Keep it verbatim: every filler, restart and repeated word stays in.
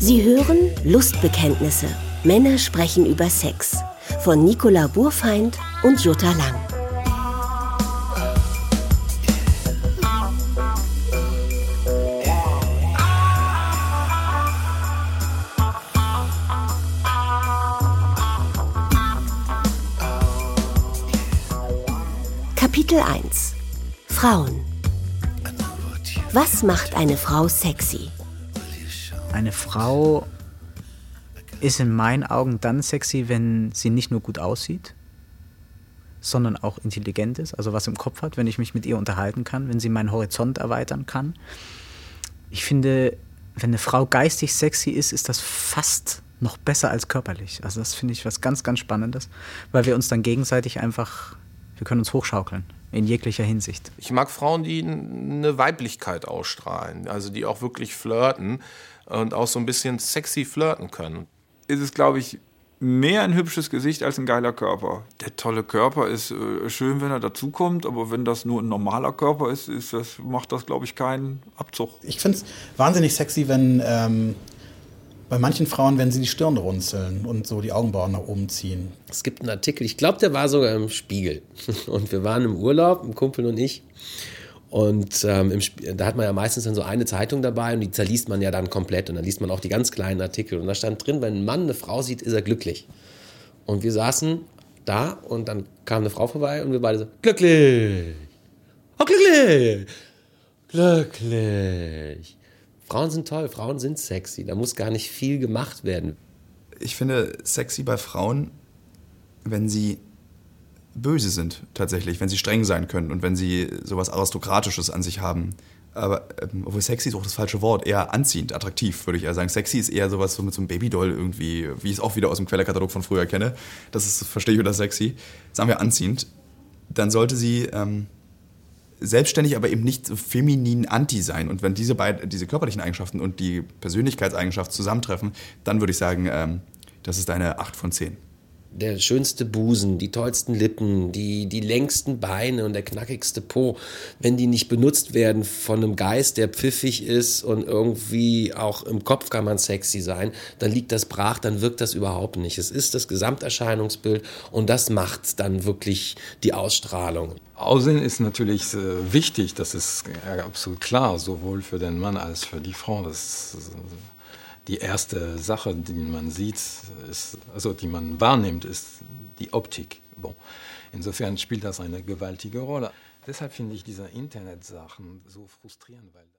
Sie hören Lustbekenntnisse. Männer sprechen über Sex. Von Nicola Burfeind und Jutta Lang. Kapitel eins. Frauen. Was macht eine Frau sexy? Eine Frau ist in meinen Augen dann sexy, wenn sie nicht nur gut aussieht, sondern auch intelligent ist, also was im Kopf hat, wenn ich mich mit ihr unterhalten kann, wenn sie meinen Horizont erweitern kann. Ich finde, wenn eine Frau geistig sexy ist, ist das fast noch besser als körperlich. Also das finde ich was ganz, ganz Spannendes, weil wir uns dann gegenseitig einfach, wir können uns hochschaukeln, in jeglicher Hinsicht. Ich mag Frauen, die eine Weiblichkeit ausstrahlen, also die auch wirklich flirten und auch so ein bisschen sexy flirten können. Ist es, glaube ich, mehr ein hübsches Gesicht als ein geiler Körper. Der tolle Körper ist äh, schön, wenn er dazukommt, aber wenn das nur ein normaler Körper ist, ist das, macht das, glaube ich, keinen Abzug. Ich finde es wahnsinnig sexy, wenn ähm, bei manchen Frauen, wenn sie die Stirn runzeln und so die Augenbrauen nach oben ziehen. Es gibt einen Artikel, ich glaube, der war sogar im Spiegel. Und wir waren im Urlaub, ein Kumpel und ich. Und ähm, im Sp- da hat man ja meistens dann so eine Zeitung dabei und die zerliest man ja dann komplett. Und dann liest man auch die ganz kleinen Artikel. Und da stand drin, wenn ein Mann eine Frau sieht, ist er glücklich. Und wir saßen da und dann kam eine Frau vorbei und wir beide so, glücklich! Oh, glücklich! Glücklich! Frauen sind toll, Frauen sind sexy. Da muss gar nicht viel gemacht werden. Ich finde sexy bei Frauen, wenn sie böse sind tatsächlich, wenn sie streng sein können und wenn sie sowas Aristokratisches an sich haben. Aber ähm, obwohl sexy ist auch das falsche Wort, eher anziehend, attraktiv, würde ich eher sagen. Sexy ist eher sowas so mit so einem Babydoll irgendwie, wie ich es auch wieder aus dem Quellerkatalog von früher kenne. Das ist, verstehe ich unter sexy. Sagen wir anziehend. Dann sollte sie ähm, selbstständig, aber eben nicht so feminin anti sein. Und wenn diese beiden, diese körperlichen Eigenschaften und die Persönlichkeitseigenschaften zusammentreffen, dann würde ich sagen, ähm, das ist eine acht von zehn. Der schönste Busen, die tollsten Lippen, die, die längsten Beine und der knackigste Po, wenn die nicht benutzt werden von einem Geist, der pfiffig ist und irgendwie auch im Kopf kann man sexy sein, dann liegt das brach, dann wirkt das überhaupt nicht. Es ist das Gesamterscheinungsbild und das macht dann wirklich die Ausstrahlung. Aussehen ist natürlich äh, wichtig, das ist ja, absolut klar, sowohl für den Mann als für die Frau. Das ist, die erste Sache, die man sieht, ist, also die man wahrnimmt, ist die Optik. Bon. Insofern spielt das eine gewaltige Rolle. Deshalb finde ich diese Internetsachen so frustrierend, weil